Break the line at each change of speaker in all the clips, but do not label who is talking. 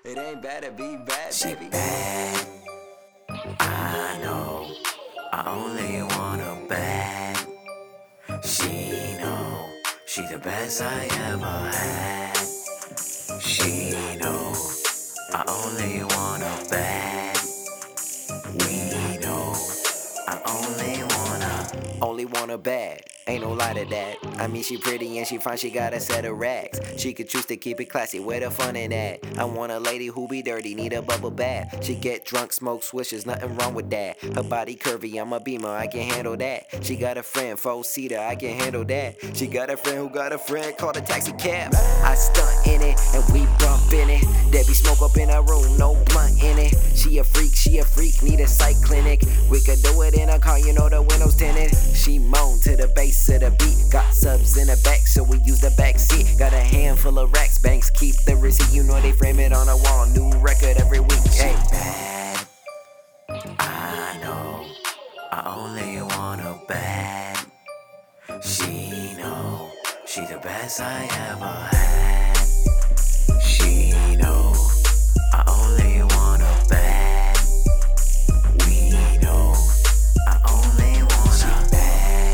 It ain't bad to be bad,
She
baby.
bad, I know. I only want her bad. She know she the best I ever had. She know I only want her bad. We know I only want her bad. Ain't no lie to that. I mean, she pretty and she fine, she got a set of racks. She could choose to keep it classy, where the fun in that? I want a lady who be dirty, need a bubble bath. She get drunk, smoke swishes, nothing wrong with that. Her body curvy, I'm a beamer, I can handle that. She got a friend, 4-seater, I can handle that. She got a friend who got a friend, called a taxi cab. I stunt in it, and we bump in it. There be smoke up in her room, no blunt in it. She a freak, need a psych clinic. We could do it in a car, you know the windows tinted. She moan to the bass of the beat. Got subs in the back, so we use the back seat. Got a handful of racks, banks keep the receipt. You know they frame it on a wall, new record every week. Hey, bad, I know. I only want her bad. She know she the best I ever had. She know I only want her bad. We know I only want her bad.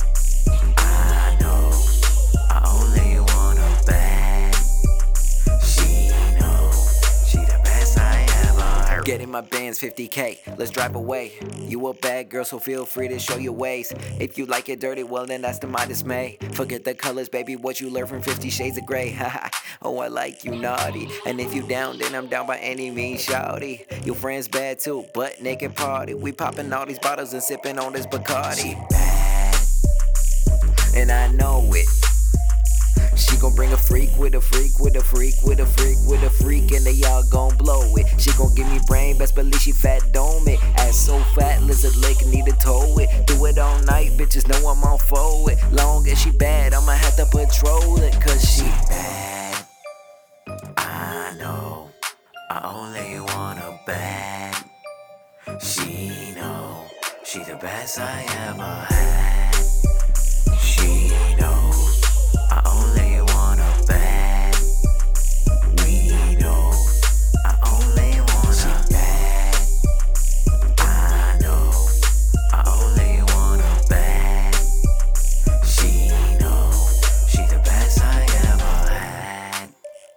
I know I only want her bad. She know she the best I ever heard. Get in my bands, 50K, let's drive away. You a bad girl, so feel free to show your ways. If you like it dirty, well then that's to my dismay. Forget the colors, baby, what you learned from 50 Shades of Grey. Haha, oh I like you naughty. And if you down, then I'm down by any means, shawty. Your friend's bad too, butt naked party. We popping all these bottles and sipping on this Bacardi. She bad, and I know it. She gon' bring a freak with a freak with a freak with a freak with a freak, and they all gon' blow it. She gon' give me brain, best believe she fat dome it. Ass so fat, lizard lick, need to tow it. Do it all night, bitches know I'm on for it. Long as she bad, I'ma have to patrol it, cause she bad. I know, I only want her bad. She know, she the best I ever had. She know I only want her bad. We know I only want her bad. I know I only want her bad. She know she the best I ever had.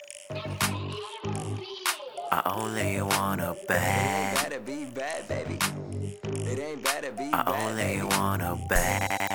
I only want her
It ain't
bad.
bad to be bad, baby. It ain't bad to be
I
bad,
only
baby.
want her bad.